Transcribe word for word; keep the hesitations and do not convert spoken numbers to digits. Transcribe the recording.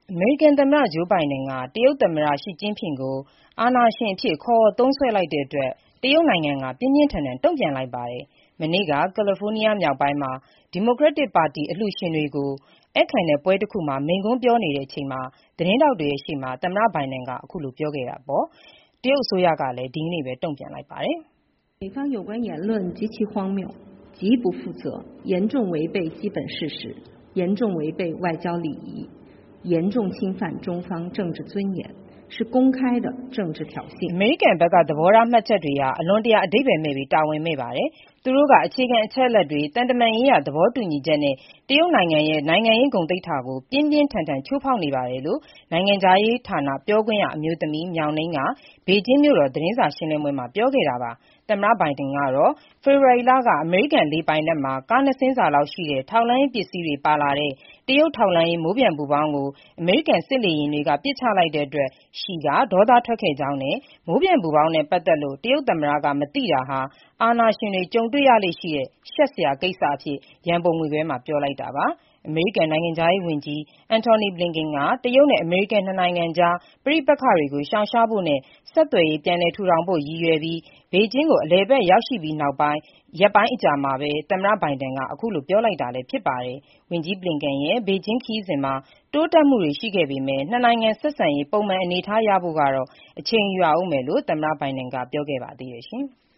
အမေရိကန်သမ္မတ Joe Biden က တရုတ်သမ္မတ Xi Jinping ကို အာဏာရှင်အဖြစ် ခေါ်ဝေါ်သုံးစွဲလိုက်တဲ့အတွက် တရုတ်နိုင်ငံက ပြင်းပြင်းထန်ထန် တုံ့ပြန်လိုက်ပါတယ်။ မနေ့က ကယ်လီဖိုးနီးယားမြောက်ပိုင်းမှာ ဒီမိုကရက်တစ်ပါတီ အလှူရှင်တွေကို ဧည့်ခံတဲ့ပွဲတခုမှာ မိန့်ခွန်းပြောနေချိန် သတင်းထောက်တွေရှေ့မှာ သမ္မတ Biden က ခုလို ပြောခဲ့တာပါ။ တရုတ်အစိုးရကလည်း ဒီနေ့ပဲ တုံ့ပြန်လိုက်ပါတယ်။ 美方有关言论极其荒谬，极不负责，严重违背基本事实，严重违背外交礼仪，严重侵犯中方政治尊严，是公开的政治挑衅。 အမေရိကန်ဘက်က သဘောထားမှတ်ချက်တွေဟာ အလွန်တရာ အဓိပ္ပါယ်မဲ့ပြီး တာဝန်မဲ့ပါတယ်။ သူတို့က အခြေခံအချက်အလက်တွေ၊ သံတမန်ရေးရာ သဘောတူညီချက်နဲ့ တရုတ်နိုင်ငံရဲ့ နိုင်ငံရေးဂုဏ်သိက္ခာကို ပြင်းပြင်းထန်ထန် ချိုးဖောက်နေပါတယ်လို့ နိုင်ငံခြားရေးဌာန ပြောခွင့်ရအမျိုးသမီး Miao Ning က ဘေဂျင်းမြို့တော် သတင်းစာရှင်းလင်းပွဲမှာ ပြောခဲ့တာပါ။ သမ္မတ Biden ကတော့ ဖေဖော်ဝါရီလက အမေရိကန်လေပိုင်နက်မှာ ကားနှစ်စင်းစာလောက်ရှိတဲ့ ထောက်လှမ်းရေးပစ္စည်းတွေပါလာတဲ့ တရုတ်ထောက်လှမ်းရေး မိုးပျံပူဖောင်းကို အမေရိကန်စစ်လေယာဉ်တွေက ပစ်ချလိုက်တဲ့အတွက် Xi က ဒေါသထွက်ခဲ့ကြောင်းနဲ့ မိုးပျံပူဖောင်းနဲ့ ပတ်သက်လို့ တရုတ်သမ္မတက မသိတာဟာ အာဏာရှင်တွေ ကြုံတွေ့ရလေ့ရှိတဲ့ ရှက်စရာကိစ္စအဖြစ် ရန်ပုံငွေခွဲမှာ ပြောလိုက်တာပါ။ အမေရိကန်နိုင်ငံခြားရေးဝန်ကြီး Antony Blinken က တရုတ်နဲ့ အမေရိကန် နှစ်နိုင်ငံကြား ပဋိပက္ခတွေကို ရှောင်ရှားဖို့နဲ့ ဆက်သွယ်ရေး ပြန်လည်ထူထောင်ဖို့ ရည်ရွယ်ပြီး ဘေဂျင်းကို အလည်အပတ် ရောက်ရှိပြီးနောက် ရက်ပိုင်းအကြာမှာပဲ သမ္မတ Biden က ခုလို ပြောလိုက်တာလည်း ဖြစ်ပါတယ်။ ဝန်ကြီး Blinken ရဲ့ ဘေဂျင်းခရီးစဉ်မှာ တိုးတက်မှုတွေ ရှိခဲ့ပေမဲ့ နှစ်နိုင်ငံဆက်ဆံရေး ပုံမှန်အနေအထားရဖို့ကတော့ အချိန်ယူရဦးမယ်လို့ သမ္မတ Biden က ပြောခဲ့ပါသေးတယ်။